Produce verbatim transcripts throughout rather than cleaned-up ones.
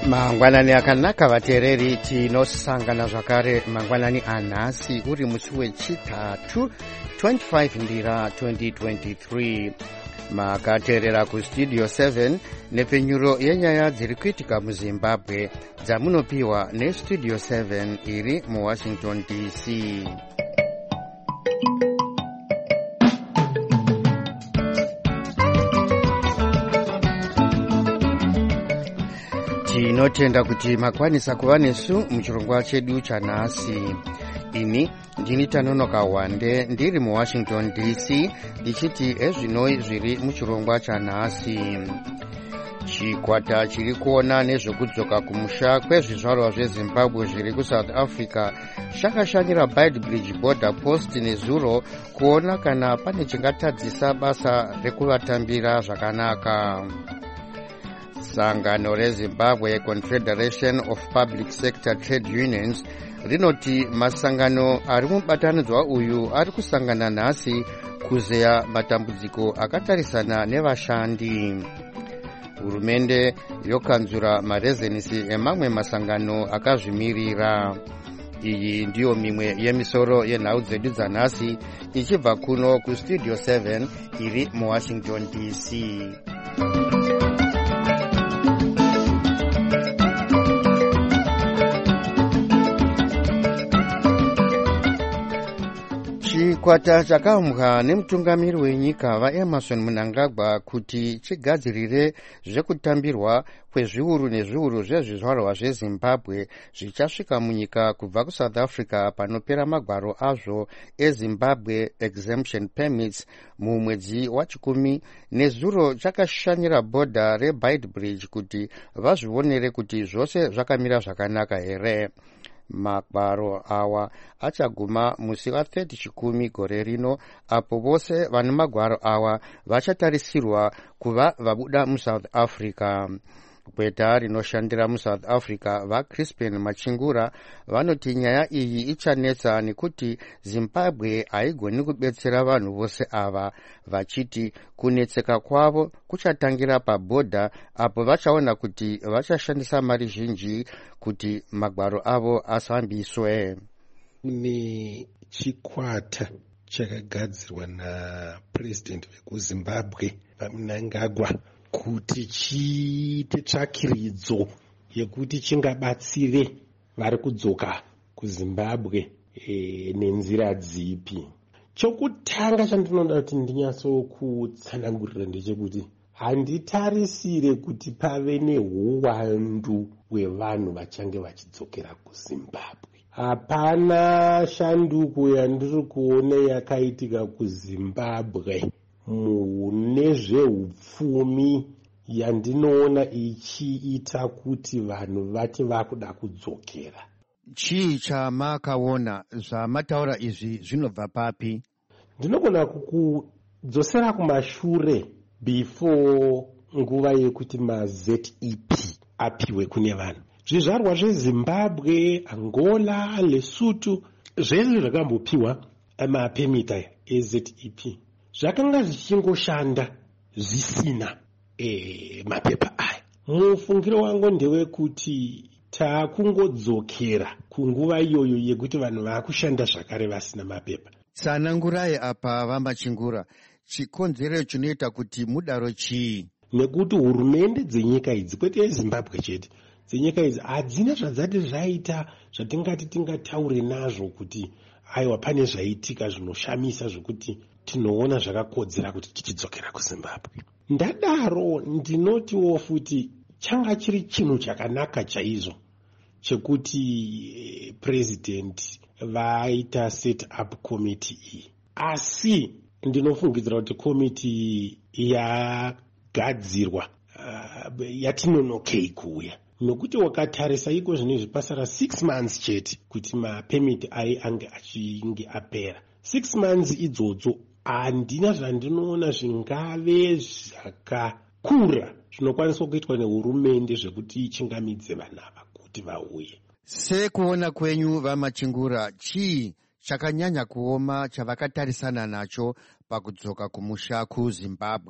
Mangwanani akanaka vateereri, tinosangana zvakare mangwanani anhasi uri musi wechitatu twenty-five ndira twenty twenty-three. Makateerera kustudio seven nepenyuro yenyaya dziri kuitika muZimbabwe dzamunopiwa nestudio seven iri muWashington D C. Tinotenda kuti makwanisa kuva nesu muchirongwa chedu chanhasi. Ini ndini Tanonoka Wande ndiri muWashington D C ndichiti ezvinoi zviri muchirongwa chanhasi. Chikwata chiri kuona nezvekudzoka kumusha kwezvizvarwa zveZimbabwe zviri kuSouth Africa chakashanyira Beitbridge border post nezuro kuona kana pane chingatadzisa basa rekuvatambira zvakanaka. Sangano reZimbabwe Confederation of Public Sector Trade Unions rinoti masangano ari mubatanidzwa uyu ari kusangana nhasi kuzeya matambudziko akatarisana nevashandi. Hurumende yokanzura marezenisi emamwe masangano akazvimirira. Iyi ndiyo mimwe yemisoro yenhau dzedu dzanhasi ichibva kuno kustudio seven iri muWashington D C. Chikwata chakaumbwa nemutungamiri wenyika vaEmerson Mnangagwa kuti chigadzirire zvekutambirwa kwezviuru nezviuru zvezvizvarwa zveZimbabwe zvichasvika munyika kubva kuSouth Africa panopera magwaro azvo eZimbabwe exemption permits mumwedzi wachikumi nezuro chakashanyira bhodha reBeitbridge kuti vazvionere kuti zvose zvakamira zvakanaka here. Magwaro awa achaguma musi wa thirty chikumi gore rino, apo vose vane magwaro awa vachatarisirwa kuva vabuda muSouth Africa. Kweta rinoshandira muSouth Africa vaCrispin Machingura vanoti nyaya iyi ichanetsa nekuti Zimbabwe haigoni kubetsera vanhu vose ava, vachiti kunetseka kwavo kuchatangira pabhodha apo vachaona kuti vachashandisa mari zhinji kuti magwaro avo asambiswe. Kune chikwata chakagadzirwa naPresident wekuZimbabwe Mnangagwa kuti chiite tsvakiridzo yekuti chingabatsire vari kudzoka kuZimbabwe e, nenzira dzipi. Chokutanga chandinoda kuti ndinyatsokutsanangurira ndechekuti handitarisire kuti pave neuwandu hwevanhu vachange vachidzokera kuZimbabwe. Hapana shanduko yandiri kuona yakaitika kuZimbabwe mune zveupfumi yandinoona ichiita kuti vanhu vati vakuda kudzokera. Chii chamakaona zvamataura izvi zvinobva papi? Ndinogona kukudzosera kumashure before nguva yekuti maZ E P apiwe kune vanhu. Zvizvarwa zveZimbabwe, Angola, Lesotho zvese zvakambopiwa mapemita eZ E P zvakanga zvichingoshanda zvisina e, mapepa aya. Mufungiro wangu ndewekuti taakungodzokera kunguva iyoyo yekuti vanhu vaakushanda zvakare vasina mapepa. Tsanangurai apa vaMachingura, chikonzero chinoita kuti mudaro chii? Nekuti hurumende dzenyika idzi, kwete yeZimbabwe chete, dzenyika idzi hadzina zvadzati zvaita zvatingati tingataure nazvo kuti aiwa pane zvaitika zvinoshamisa zvokuti tinoona zvakakodzera kuti tichidzokera kuZimbabwe. Ndadaro ndinotiwo futi changa chiri chinhu chakanaka chaizvo chekuti president vaita set up committee iyi. Asi ndinofungidzira kuti committee yagadzirwa uh, yatinonokei kuuya. Nokuti wakatarisa iko zvinezvi pasara six months chete kuti mapemiti ai ange achinge apera. Six months idzodzo handina zvandinoona zvingave zvakakura zvinokwaniswa kuitwa nehurumende zvekuti ichingamidze vanhu ava kuti vauye. Sekuona kwenyu vaMachingura, chii chakanyanya kuoma chavakatarisana nacho pakudzoka kumusha kuZimbabwe?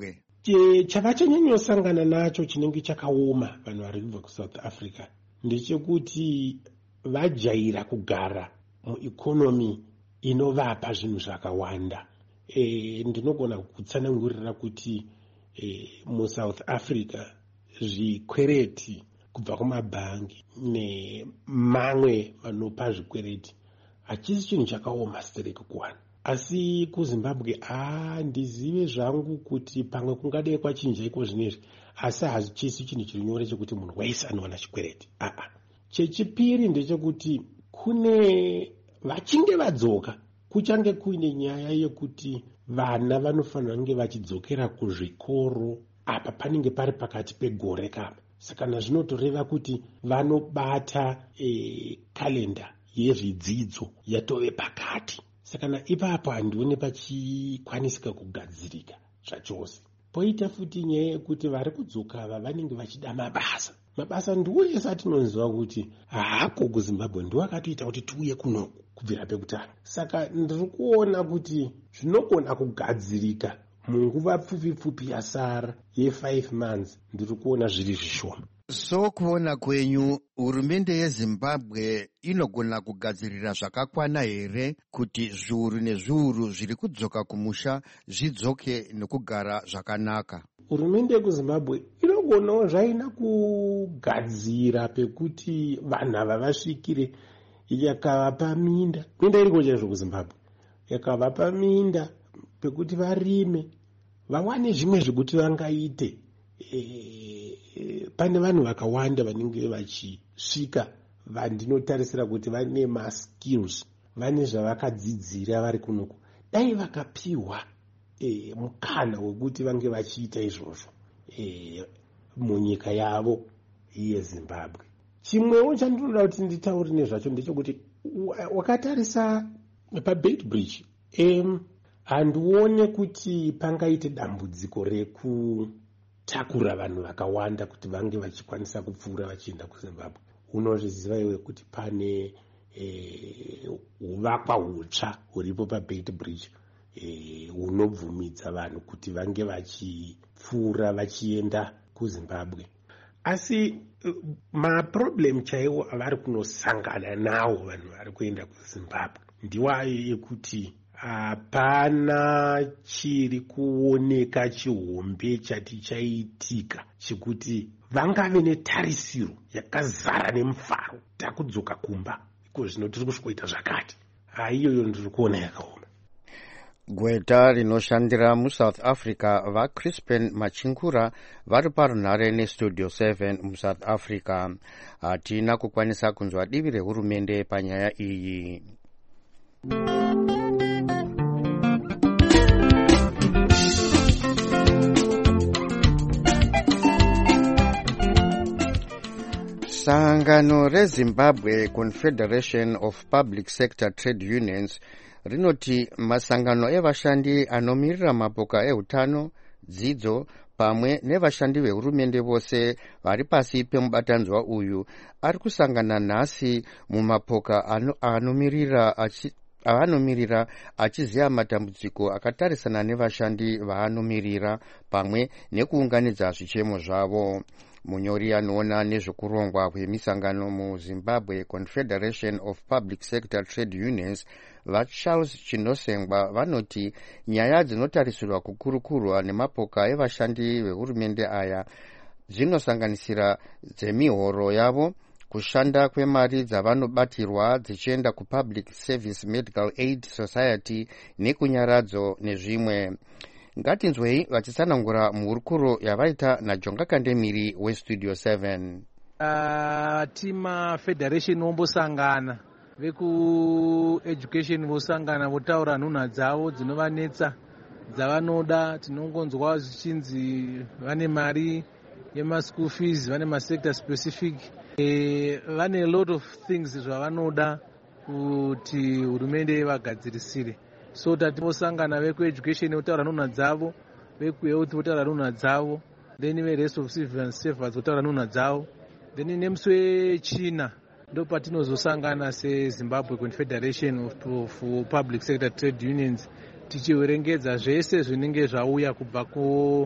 chavachanyanyosangana nacho chinenge chakaoma vanhu vari kubva kuSouth Africa ndechekuti vajaira kugara muikonomi inovapa zvinhu zvakawanda. E, ndinogona kutsanangurira kuti e, muSouth Africa zvikwereti kubva kumabhangi nemamwe vanopa zvikwereti hachisi chinhu chakaoma stereki kuwana. Asi kuZimbabwe handizive zvangu kuti pamwe kungadai kwachinjaiko zvinezvi, asi hachisi chinhu chiri nyore chekuti munhu wese anowana chikwereti. Aa, chechipiri ndechekuti kune vachinge vadzoka kuchange kuine nyaya yekuti vana vanofanira kunge vachidzokera kuzvikoro apa panenge pari pakati pegore kapa. Saka zvinotoreva kuti vanobata e, kalenda yezvidzidzo yatove pakati. Saka ipapo handione pachikwanisika kugadzirika zvachose. Poita futi nyaya yekuti vari kudzoka ava vanenge vachida mabasa. Mabasa ndiwo yese atinoziva kuti hako kuZimbabwe ndiwo akatoita kuti tiuye kunoku kubvira pekutanga. Saka ndiri kuona kuti zvinogona kugadzirika munguva pfupi pfupi yasara ye5 months ndiri kuona zviri zvishoma. So kuona kwenyu hurumende yeZimbabwe inogona kugadzirira zvakakwana here kuti zviuru nezviuru zviri kudzoka kumusha zvidzoke nekugara zvakanaka? Hurumende yekuZimbabwe inogonawo zvaina kugadzira pekuti vanhu ava vasvikire, yakavapa minda. Minda iriko chaizvo kuZimbabwe. Yakavapa minda pekuti varime, vawane zvimwe zvekuti vangaite. E, pane vanhu vakawanda vanenge vachisvika vandinotarisira kuti vane maskills, vane zvavakadzidzira vari kunoku. Dai vakapiwa e, mukana wekuti vange vachiita izvozvo e, munyika yavo yeZimbabwe. Chimwewo chandinoda kuti nditaure nezvacho ndechekuti wakatarisa paBeit Bridge, em handione kuti pangaite dambudziko rekutakura vanhu vakawanda kuti vange vachikwanisa kupfuura vachienda kuZimbabwe. Unozviziva iwe kuti pane huvakwa e, hutsva huripo paBeit Bridge e, hunobvumidza vanhu kuti vange vachipfuura vachienda kuZimbabwe. Asi maproblem chaiwo avari kunosangana nawo vanhu vari kuenda kuZimbabwe ndiwayo yekuti hapana chiri kuoneka chihombe chati chaitika chekuti vangave netarisiro yakazara nemufaro takudzoka kumba iko zvino tiri kusvikoita zvakati. Haiyoyo ndiri kuona yakaoma. Gweta rinoshandira muSouth Africa vaCrispin Machingura vari parunhare neStudio seven muSouth Africa. Hatina kukwanisa kunzwa divi rehurumende panyaya iyi. Sangano reZimbabwe Confederation of Public Sector Trade Unions rinoti masangano evashandi anomirira mapoka ehutano, dzidzo pamwe nevashandi vehurumende vose vari pasi pemubatanzwa uyu ari kusangana nhasi mumapoka anomirira achi avanomirira achiziva matambudziko akatarisana nevashandi vaanomirira pamwe nekuunganidza zvichemo zvavo. Munyori anoona nezvekurongwa kwemisangano muZimbabwe Confederation of Public Sector Trade Unions vaCharles Chinosengwa vanoti nyaya dzinotarisirwa kukurukurwa nemapoka evashandi vehurumende aya dzinosanganisira dzemihoro yavo, kushanda kwemari dzavanobatirwa dzichienda kuPublic Service Medical Aid Society nekunyaradzo nezvimwe. Ngatinzwei vachitsanangura muhurukuro yavaita naJonga Kandemiri weStudio seven. Uh, tima federation vombosangana, veku-education vosangana votaura nhunha dzavo dzinovanetsa dzavanoda. Tinongonzwa zvichinzi vane mari yemaschool fees, vane masector specific, e, vane a lot of things zvavanoda kuti hurumende vagadzirisire. So tativosangana veku-education votaura nhunha dzavo, veku-health votaura nhunha dzavo, then verest of civil and safeguards votaura nhunha dzavo, then nemusi wechina ndo patinozosangana seZimbabwe Confederation of, of Public Sector Trade Unions tichiverengedza zvese zvinenge zvauya kubva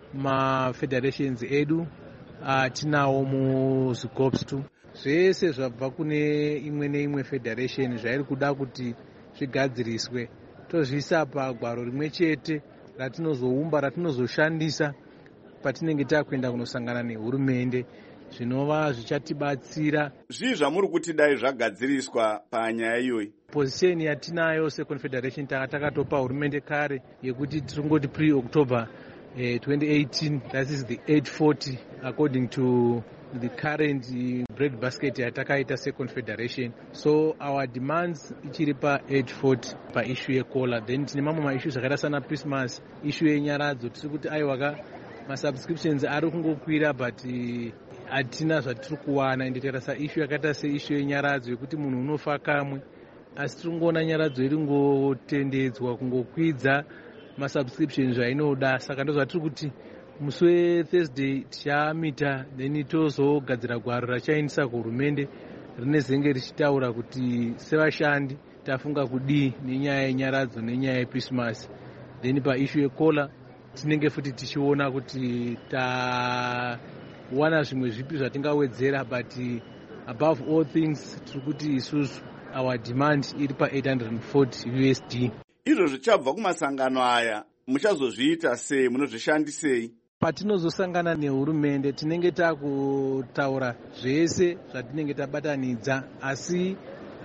mafederations edu atinawo muzvicops tu. Zvese zvabva kune imwe neimwe federation zvairi kuda kuti zvigadziriswe tozviisa pagwaro rimwe chete ratinozoumba ratinozoshandisa patinenge takuenda kunosangana nehurumende, zvinova zvichatibatsira. Zvii zvamuri kuti dai zvagadziriswa panyaya iyoyi? Position yatinayo seconfederation taka takatopa hurumende kare yekuti tiringoti pre-October eh, twenty eighteen, that is the eight forty according to the current bread basket yatakaita seconfederation. So our demands ichiri pa eight forty pa issue yekola. Then tine mamwe ma-issues akaita sana Christmas, issue yenyaradzo, tiri kuti aiwaka ma-subscriptions ari kungokwira but hatina zvatiri kuwana. Ende tarasa issue yakaita seissue yenyaradzo yekuti munhu unofa kamwe, asi tiri kungoona nyaradzo iri ngotendedzwa kungokwidza ma-subscriptions zvainoda. Saka ndozvatiri kuti musi weThursday tichamita then tozogadzira gwaro rachaendesa kuhurumende rine zenge richitaura kuti sevashandi tafunga kudii nenyaya yenyaradzo nenyaya yeChristmas. Then paissue yekola tinenge futi tichiona kuti tawana zvimwe zvipi zvatingawedzera, but above all things tiri kuti isusu our demand iri pa eight hundred forty U S D. Izvo zvichabva kumasangano aya muchazozviita sei, munozvishandisei? Patinozosangana nehurumende tinenge takutaura zvese zvatinenge tabatanidza, asi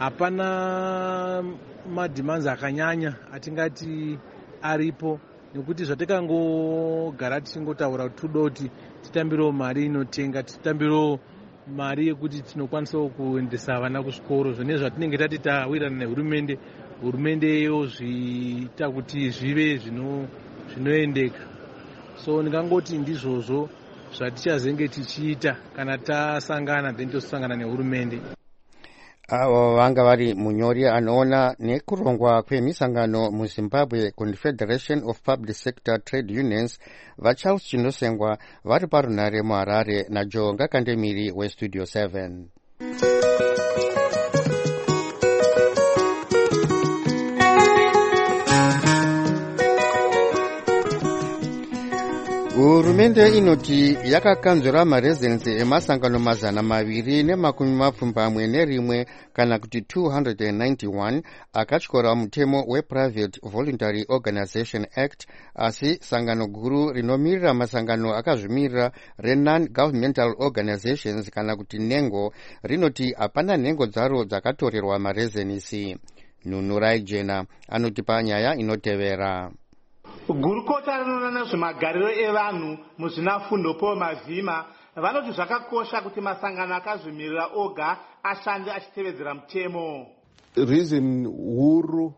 hapana mademands akanyanya atingati aripo, nekuti zvatakangogara tichingotaura kuti toda kuti titambirewo mari inotenga, titambirewo mari yekuti tinokwanisawo kuendesa vana kuzvikoro. Zvone zvatinenge tati tawirana nehurumende, hurumende yozviita kuti zvive zvinoendeka. So ndingangoti ndizvozvo zvatichazenge tichiita kana tasangana then tosangana nehurumende. Avo vanga vari munyori anoona nekurongwa kwemisangano muZimbabwe Confederation of Public Sector Trade Unions vaCharles Chinosengwa vari parunare muHarare naJonga Kandemiri weStudio seven. Hurumende inoti yakakanzura marezidensi emasangano mazana maviri nemakumi mapfumbamwe nerimwe kana kuti two hundred ninety-one akatyora mutemo wePrivate Voluntary Organization Act, asi sangano guru rinomirira masangano akazvimirira reNon-Governmental Organizations kana kuti NENGO rinoti hapana nhengo dzaro dzakatorerwa marezidensi. Nunurai Jena anotipa nyaya inotevera. Gurukota rinoona nezvemagariro evanhu muzvinafundo Paul Mavhima vanoti zvakakosha kuti masangano akazvimirira oga ashande achitevedzera mutemo. Reason huru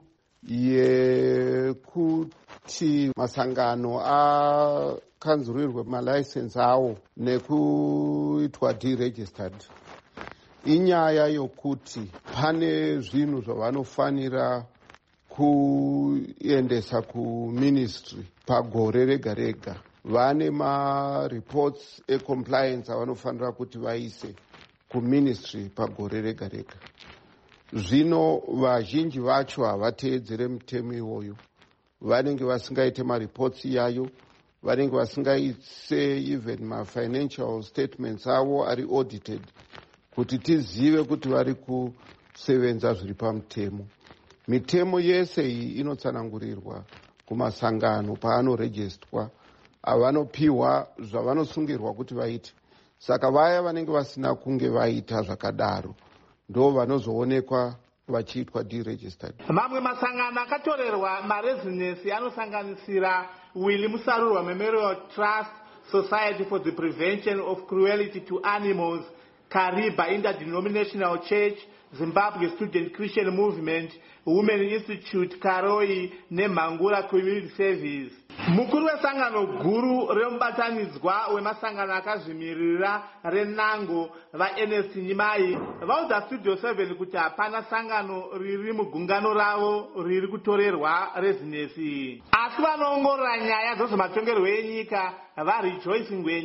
yekuti masangano akanzurirwe malicense awo nekuitwa deregistered inyaya yokuti pane zvinhu zvavanofanira kuendesa kuministry pagore rega rega. Vane ma-reports e-compliance avanofanira kuti vaise kuministry pagore rega rega. Zvino vazhinji vacho havateedzere mutemo iwoyo. Vanenge vasingaite ma-reports iyayo, vanenge vasingaise even ma-financial statements avo ari audited kuti tizive kuti vari kusevenza zviri pamutemo. Mitemo yese iyi inotsanangurirwa kumasangano paanoregistwa, avanopiwa zvavanosungirwa kuti vaite. Saka vaya vanenge vasina kunge vaita zvakadaro ndo vanozoonekwa vachiitwa deregistered. Mamwe masangano akatorerwa marezidensi anosanganisira Willy Musarurwa Memorial Trust, Society for the Prevention of Cruelty to Animals, Kariba Interdenominational Church, Zimbabwe Student Christian Movement, Women Institute, Karoi neMangura Community Service. Mukuru wesangano guru remubatanidzwa wemasangano akazvimirira reNango vaN S Nyimai vaudza Studio seven kuti hapana sangano riri mugungano ravo riri kutorerwa rezinesi. Asi vanoongorora nyaya dzezvematongerwo enyika vaRejoice Ngwenya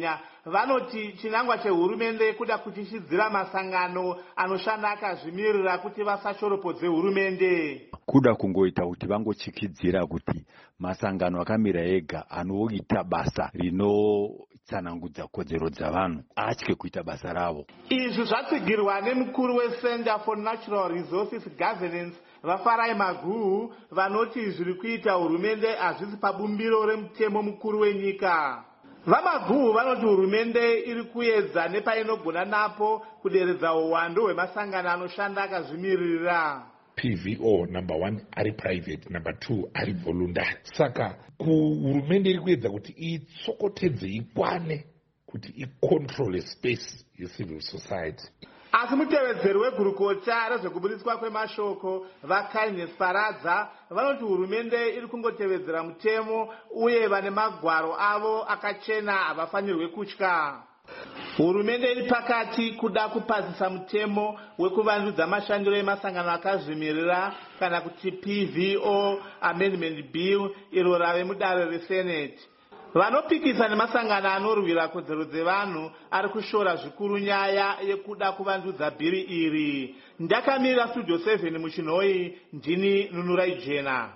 vanoti chinangwa chehurumende kuda kutishidzira masangano anoshanda akazvimirira kuti vasashoropodze hurumende. Kuda kungoita kuti vangochikidzira kuti masangano akamira ega anoita basa rinotsanangudza kodzero dzavanhu atye kuita basa ravo. Izvi zvatsigirwa nemukuru weCenter for Natural Resources Governance vafarai Maguhu, vanoti zviri kuita hurumende hazvisi pabumbiro remutemo mukuru wenyika. VaMaguhu vanoti hurumende iri kuedza nepainogona napo kuderedza uwandu hwemasangano anoshanda akazvimirira. P V O number one ari private, number two ari voluntary. Saka kuhurumende iri kuedza kuti itsokotedze ikwane kuti icontrol space yecivil society. Asi mutevedzeri wegurukota rezvekubudiswa kwemashoko vaKindness Paradza vanoti hurumende iri kungotevedzera mutemo uye vane magwaro avo akachena havafanirwe kutya. Hurumende iri pakati kuda kupasisa mutemo wekuvandudza mashandiro emasangano akazvimirira kana kuti P V O Amendment Bill iro rave mudare reSenate. Vanopikisa nemasangano anorwira kodzero dzevanhu ari kushora zvikuru nyaya yekuda kuvandudza bhiri iri. Ndakamira Studio seven muchinhoi, ndini Nunurai Jena.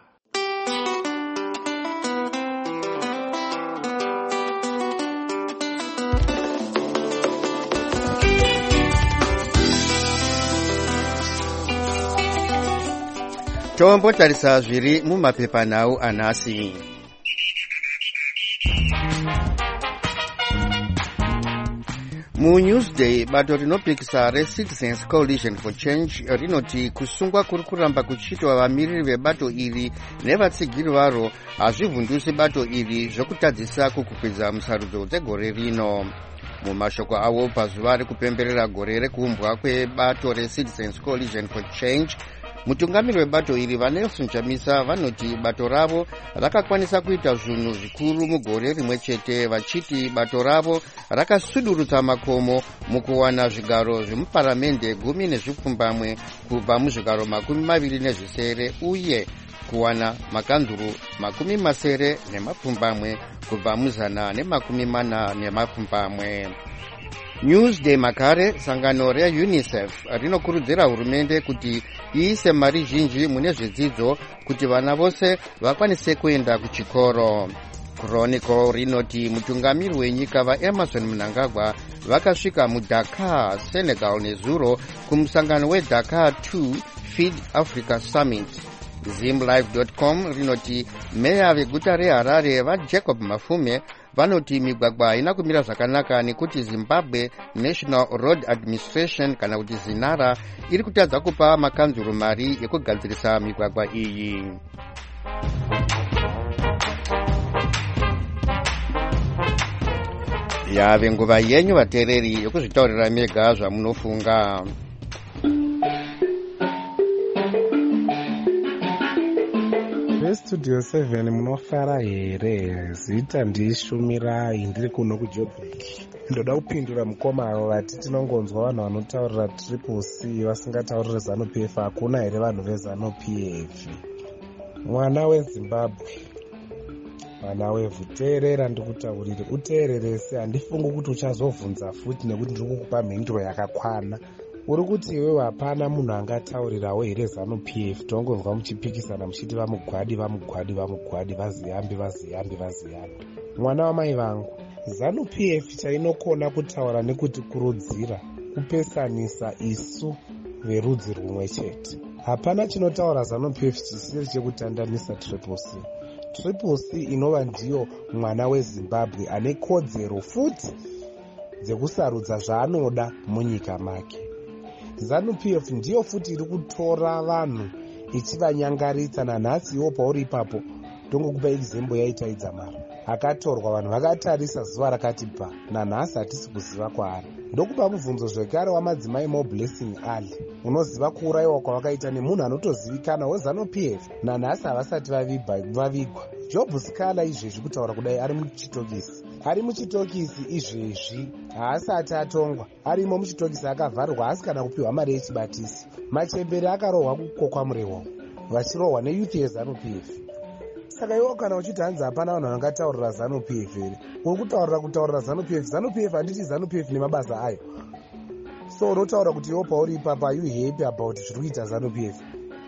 Tombotarisa zviri mumapepanhau anhasi. MuNewsday, bato rinopikisa reCitizens Coalition for Change rinoti kusungwa kuri kuramba kuchiitwa vamiriri vebato iri nevatsigiri varo hazvivhundusi bato iri zvokutadzisa kukwikwiza musarudzo dzegore rino. Mumashoko avo pazuva rekupemberera gore rekuumbwa kwebato reCitizens Coalition for Change, mutungamiri webato iri vaNelson Chamisa vanoti bato ravo rakakwanisa kuita zvinhu zvikuru mugore rimwe chete, vachiti bato ravo rakasudurutsa makomo mukuwana zvigaro zvemuparamende gumi nezvipfumbamwe kubva muzvigaro makumi maviri nezvisere uye kuwana makanzuru makumi masere nemapfumbamwe kubva muzana nemakumi mana nemapfumbamwe. Newsday makare, sangano reUNICEF rinokurudzira hurumende kuti iise mari zhinji mune zvidzidzo kuti vana vose vakwanise kuenda kuchikoro. Chronicle rinoti mutungamiri wenyika vaEmerson Mnangagwa vakasvika muDakar, Senegal nezuro kumusangano weDakar two Feed Africa Summit. Zimlive dot com rinoti meya veguta reHarare vaJacob Mafume vanoti migwagwa haina kumira zvakanaka nekuti Zimbabwe National Road Administration kana kuti ZINARA iri kutadza kupa makanzuru mari yekugadzirisa migwagwa iyi. Yave nguva yenyu vateereri yokuzvitaurira mega zvamunofunga. Studio seven munofara here? Zita ndishumirai, ndiri kuno kuJoburg. Ndoda kupindura mukoma avo vati tinongonzwa vanhu vanotaurira triple C vasingataurire ZANU P F. Hakuna here vanhu veZANU P F? Mwana weZimbabwe, mwana wevhu, teerera ndikutaurire, uteererese. Handifungi kuti uchazovhunza futi nekuti ndiri kukupa mhinduro yakakwana. Uri kuti iwe hapana munhu angataurirawo here ZANU P F? Tongonzwa muchipikisana muchiti vamugwadi vamugwadi vamugwadi vaziyambi vaziyambi vaziyambi. Mwana wamai vangu, ZANU P F chainokona kutaura nekuti kurudzira, kupesanisa isu verudzi rumwe chete. Hapana chinotaura ZANU P F chisiri chekutandanisa triple C. Triple C inova ndiyo mwana weZimbabwe ane kodzero futi dzekusarudza zvaanoda munyika make. ZANU P F ndiyo futi iri kutora vanhu ichivanyangaritsa. Nanhasi iwo pauri ipapo tongokupa example yaitaidza mara akatorwa vanhu vakatarisa zuva rakati pa, nanhasi hatisi kuziva kwaari. Ndokupa mubvunzo zvekare wamadzimai moblessing ali, unoziva kuurayiwa kwavakaita nemunhu anotozivikana weZANU P F. Nanhasi havasati vavigwa. Job Scala izvezvi kutaura kudai ari muchitokisi ari muchitokisi izvezvi haasati atongwa, arimo muchitokisi akavharwa asi kana kupiwa mari yechibatisi. Machembere akarohwa kukokwamurehwa vachirohwa neyuth yeZANU P F. saka iwo kana uchiti hanzi hapana vanhu vangataurira ZANU P F here uri kutaurira kutaurira ZANU P F. ZANU P F handiti ZANU P F nemabasa ayo, so unotaura kuti iwo pauri ipapa are you happy about zviri kuita ZANU P F?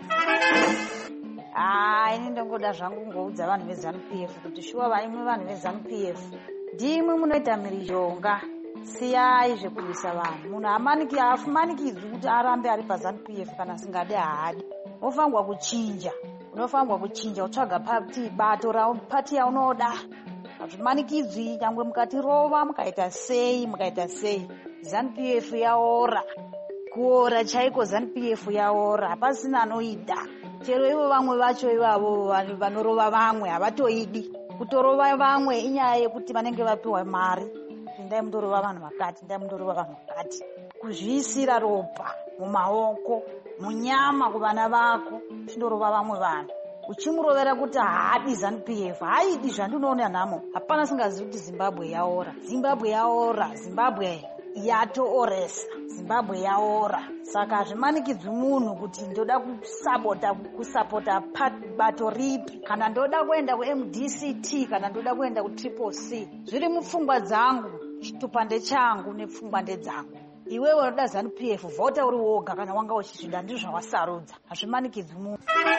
Ah, ini ndongoda zvangu ngoudza vanhu veZANU P F kuti shuwa vaimwe vanhu veZANU P F ndimwe munoita mhirizhonga. Siyai zvekuisa vanhu. Munhu hamaniki hafumanikidzwi kuti arambe ari paZANU P F kana singade haadi. Unofanirwa kuchinja. Unofanirwa kuchinja utsvaga pati bato rapati yaunoda. Hazvimanikidzwi nyangwe mukatirova mukaita sei mukaita sei. ZANU P F yaora. Kuora chaiko ZANU P F yaora. Hapasina anoida. Chero ivo vamwe vacho ivavo vanorova vamwe havatoidi. Kutorova vamwe inyaya yekuti vanenge vapiwa mari. Ndai mundorova vanhu vakati, ndai mundorova vanhu vakati. Kuzviisira ropa mumaoko, munyama kuvana vako, chindorova vamwe vanhu. Uchimurovera kuti haadi ZANU P F, haidi zvandinoona nhamo. Hapana singazivi kuti Zimbabwe yaora. Zimbabwe yaora, Zimbabwe yatooresa. Zimbabwe yaora. Saka hazvimanikidzwi munhu kuti ndoda kusapota kusapota bato ripi kana ndoda kuenda kuM D C T kana ndoda kuenda kuTriple C. Zviri mupfungwa dzangu, chitupande changu nepfungwa ndedzangu. Iwewe unoda ZANU P F vhota uri woga kana wanga uchizvida ndizvo zvawasarudza. Hazvimanikidzwi munhu.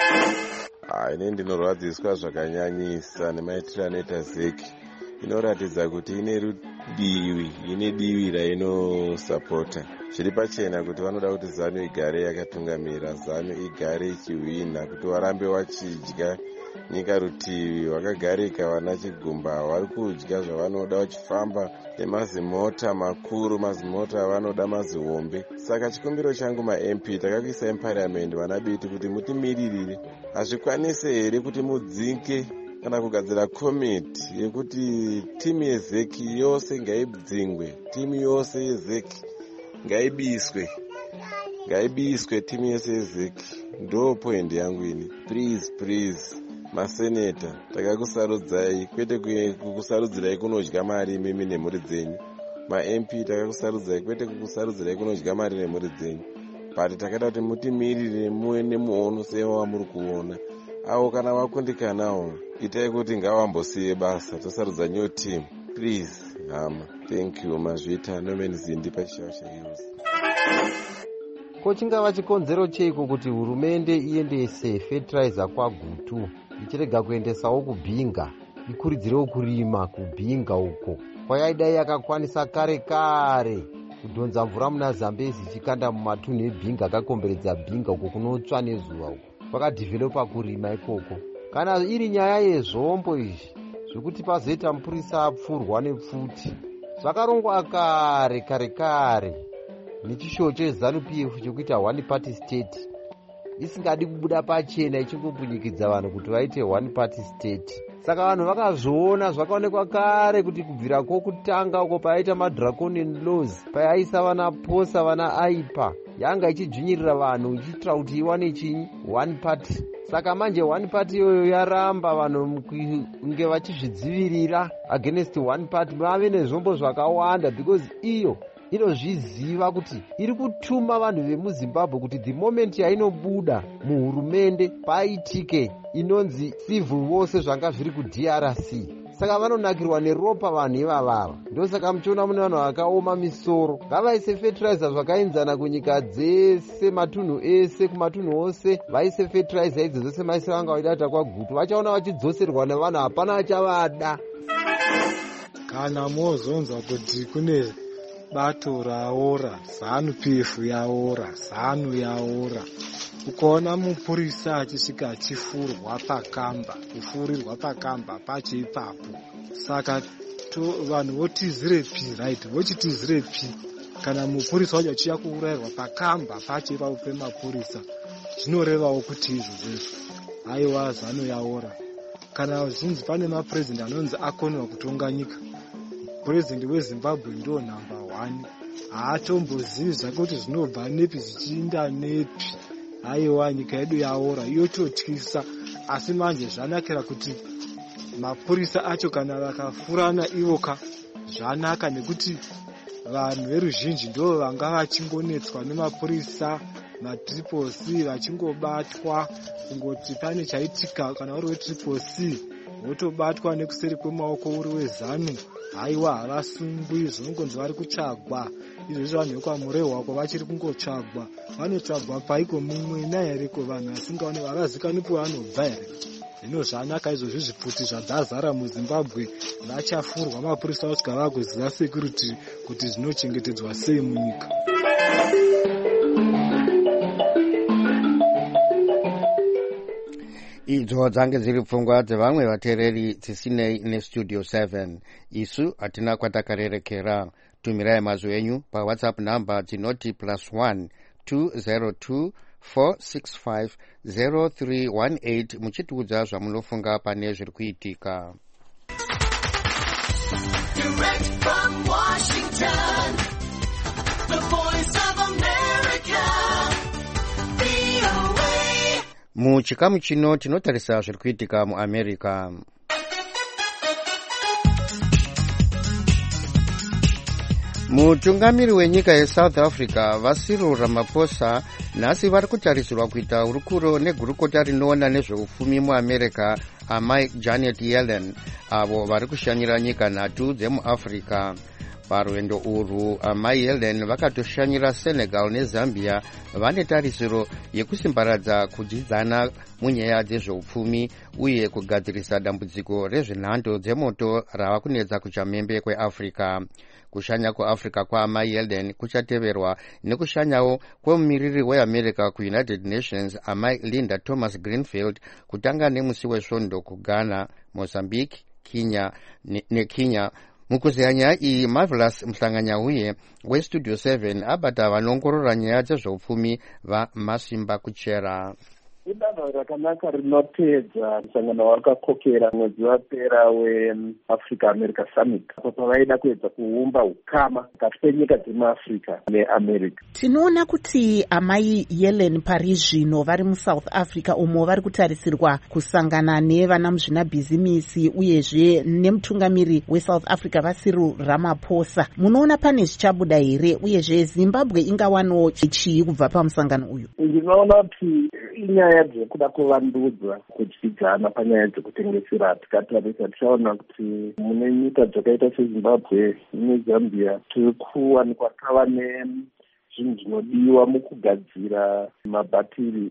Ah, ine ndinorwadziswa zvakanyanyisa nemaitiro anoita Zeki. Inoratidza kuti ine rudiwi, ine diwi rainosapota. Zviri pachena kuti vanoda kuti ZANU igare yakatungamira, ZANU igare ichiwina, kuti warambe wachidya nyika rutivi, wakagarika vana Chigumba vari kudya zvavanoda vachifamba nemazimota makuru, mazimota avanoda mazihombe. Saka chikumbiro changu ma-M P takakuisai muparliamendi vana biti kuti mutimiririre. Hazvikwanise here kuti mudzinge kana kugadzira komiti yekuti timu yeZeki yose ngaidzingwe, timu yose yeZeki ngaibiswe, ngaibiswe timu yose yeZeki. Ndo point yangu ini. Please, please, maseneta, takakusarudzai, kwete kukusarudzirai kunodya mari mimi nemhuri dzenyu. Ma-M P takakusarudzai, kwete kukusarudzirai kunodya mari nemhuri dzenyu. But takada kuti mutimirire muwe nemuono sewa muri kuona. Avo kana vakundikanawo, itai kuti ngavambosiye basa, tosarudza new team. Please, hama. Thank you, mazvita, Norman Zindi pachishawa chaiuzi. Ko chingava chikonzero cheiko kuti hurumende iendese fertilizer kwaGutu ichirega kuendesawo kuBhinga, ikuridzirewo kurima kuBhinga uko kwayaidai yakakwanisa kare kare kudhonza mvura muna Zambezi ichikanda mumatunhu eBhinga akakomberedza Bhinga uko kunotsva nezuva uko vakadhivhelopa kurima ikoko. Kana iri nyaya yezvombo izvi zvekuti pazoita mupurisa apfurwa nepfuti zvakarongwa kare kare kare nechishowo cheZANU P F chekuita one party state isingadi kubuda pachena ichingombunyikidza vanhu kuti vaite one party state. Saka vanhu vakazviona zvakaonekwa kare kuti kubvira kwokutanga uko paaita madraconian laws paaisa vana posa vana aipa yanga ichidzvinyirira vanhu ichiitira kuti iwane chinyi one party. Saka manje one party iyoyo yaramba vanhu kunge vachizvidzivirira against one party vave nezvombo zvakawanda because iyo inozviziva kuti iri kutuma vanhu vemuZimbabwe kuti the moment yainobuda muhurumende paitike inonzi civil war sezvanga zviri kuD R C. Saka vanonakirwa neropa vanhu ivavava. Ndosaka muchiona mune vanhu vakaoma misoro. Ngavaise fertilizer zvakaenzana kunyika dzese, matunhu ese, kumatunhu ose vaise fertilizer idzi dzose maise vanga vaidata kwaGutu. Vachaona vachidzoserwa nevanhu hapana achavada. Kana mozonzwa kuti kune bato raora, ZANU P F yaora, ZANU yaora, ukaona mupurisa achisvika achifurwa pakamba, kufurirwa pakamba pacho ipapo. Saka vanhu votizire pi, right, vochitizire pi kana mupurisa wacho achiya kuurayirwa pakamba pacho ipapo pemapurisa. Zvinorevawo kuti izvozvo aiwa ZANU yaora. Kana zvinzi pane mapresident anonzi akonwa kutonga nyika, president weZimbabwe ndo number one, haatombozivi zvake kuti zvinobva nepi zvichiinda nepi. Aiwa nyika yedu yaora, yototyisa. Asi manje zvanakira kuti mapurisa acho kana vakafurana ivoka zvanaka, nekuti vanhu veruzhinji ndo vanga vachingonetswa nemapurisa matriple c vachingobatwa kungoti pane chaitika kana uri wetriple c wotobatwa nekuseri kwemaoko uri wezanu, haiwa havasungwi, zvinongonzi vari kutsvagwa. Izvezvi vanhu vekwamurehwako vachiri kungotsvagwa, vanotsvagwa paiko mumwena here ko vanhu vasingaone havazikanipo vanobva here. Zvino zvanaka izvozvi zvipfuti zvadzazara muZimbabwe vachafurwa mapurisa vasvika vagoziva security kuti zvinochengetedzwa sei munyika. idzo dzange dziri pfungwa dzevamwe vateereri dzisinei nestudio seven. isu hatina kwatakarerekera. tumirai mazwi enyu pawhatsapp namba dzinoti plus one two zero two four six five zero three one eight muchitiudza zvamunofunga pane zviri kuitika. Direct from Washington, the voice of America, V O A. Muchikamu chino tinotarisa zviri kuitika muAmerica. Mutungamiri wenyika yeSouth Africa vaCyril Ramaphosa nhasi vari kutarisirwa kuita hurukuro negurukota rinoona nezveupfumi muAmerica amai Janet Yellen, avo vari kushanyira nyika nhatu dzemuAfrica. Parwendo urwu amai Yellen vakatoshanyira Senegal neZambia, vane tarisiro yekusimbaradza kudyidzana munyaya dzezveupfumi uye kugadzirisa dambudziko rezvenhando dzemoto rava kunetsa kuchamhembe kweAfrica. Kushanya kuAfrica kwaamai Yellen kuchateverwa nekushanyawo kwemumiriri weAmerica kuUnited Nations amai Linda Thomas Greenfield kutanga nemusi wesvondo kuGhana, Mozambique, Kenya neKenya. Mukuziya nyaya iyi Marvelous Mhlanganyauye westudio seven abata vanongorora nyaya dzezveupfumi vaMasimba Kuchera. Idanho rakanaka rinopedza musangano wakakokera mwedzi wapera weAfrica America Summit, apo pavaida kuedza kuumba ukama pakati penyika dzemuAfrica neAmerica. Tinoona kuti amai Yellen pari zvino vari muSouth Africa umo vari kutarisirwa kusangana nevana muzvinabhizimisi uyezve nemutungamiri weSouth Africa vaCyril Ramaphosa. Munoona pane zvichabuda here uyezve Zimbabwe ingawanawo chii kubva pamusangano uyu? Ndinoona kuti inyaya dzekuda kuvandudzwa kudyidzana panyaya dzekutengesera. Tikatarisa tichaona kuti mune nyika dzakaita seZimbabwe neZambia tiri kuwanikwa tava nezvinhu zvinodiwa mukugadzira mabhatiri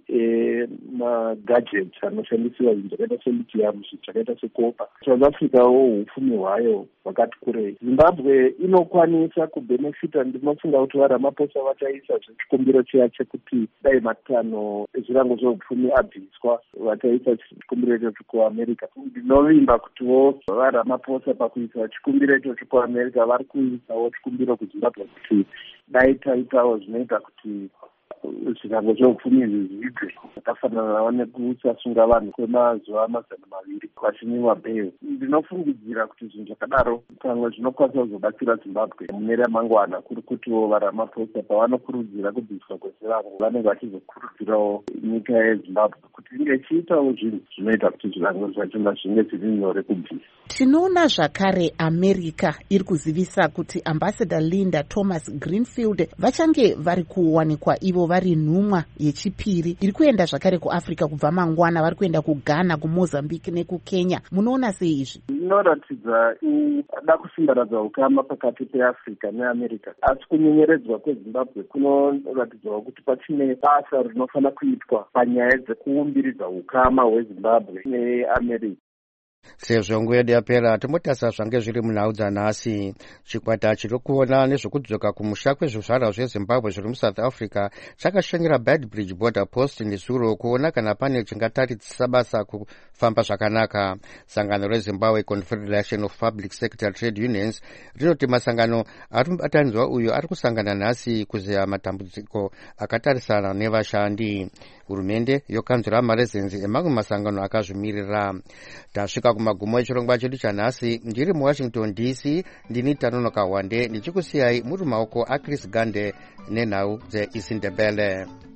emagadgets anoshandisiwa zvinhu zvakaita selithium, zvakaita sekopa. South Africawo upfumi hwayo hwakati kurei. Zimbabwe inokwanisa kubhenefita. Ndinofunga kuti vaRamaphosa vachaisa zvechikumbiro chiya chekuti dai matanho ezvirango zveupfumi abviswa, vachaisa chikumbiro ichocho kuAmerica. Ndinovimba kutiwo vaRamaphosa pakuisa chikumbiro ichocho kuAmerica vari kuisawo chikumbiro kuZimbabwe kuti dai taitawo zvinoita kuti zvirango zveupfumi izvi zviibve, zvakafananawo nekusasunga vanhu kwemazuva mazana maviri vachinyiwa bheil. Ndinofungidzira kuti zvinhu zvakadaro pamwe zvinokwanisa kuzobatsira Zimbabwe mune ramangwana, kuri kutiwo vaRamaphosa pavanokurudzira kubviswa kwezvirango vanenge vachizokurudzirawo nyika yeZimbabwe kuti inge ichiitawo zvinhu zvinoita kuti zvirango zvachona zvinge zviri nyore kubvisa. Tinoona zvakare America iri kuzivisa kuti Ambassador Linda Thomas Greenfield vachange vari kuwanikwa ivo vari nhumwa yechipiri iri kuenda zvakare kuAfrica kubva mangwana, vari kuenda kuGhana, kuMozambique nekukenya. Munoona sei izvi? Inoratidza ada kusimbaradza ukama pakati peAfrica neAmerica, asi kunyenyeredzwa kweZimbabwe kunoratidzawo kuti pachine basa rinofanira kuitwa panyaya dzekuumbiridza ukama hweZimbabwe neAmerica. Sezvo nguva yedu yapera, tombotarisa zvange zviri munhau dzanhasi. Chikwata chiri kuona nezvekudzoka kumusha kwezvizvarwa zveZimbabwe zviri muSouth Africa chakashanyira Beitbridge Border Post nezuro kuona kana pane chingataridzisa basa kufamba zvakanaka. Sangano reZimbabwe Confederation of Public Sector Trade Unions rinoti masangano ari mubatanidzwa uyu ari kusangana nhasi kuzeya matambudziko akatarisana nevashandi. Hurumende yokanzwira marezenzi emamwe masangano akazvimirira. Tasvika kumagumo echirongwa chedu chanhasi. Ndiri muWashington D C, ndini Tanonoka Wande ndichikusiyai muri maoko aChris Gande nenhau dzeIsindebele.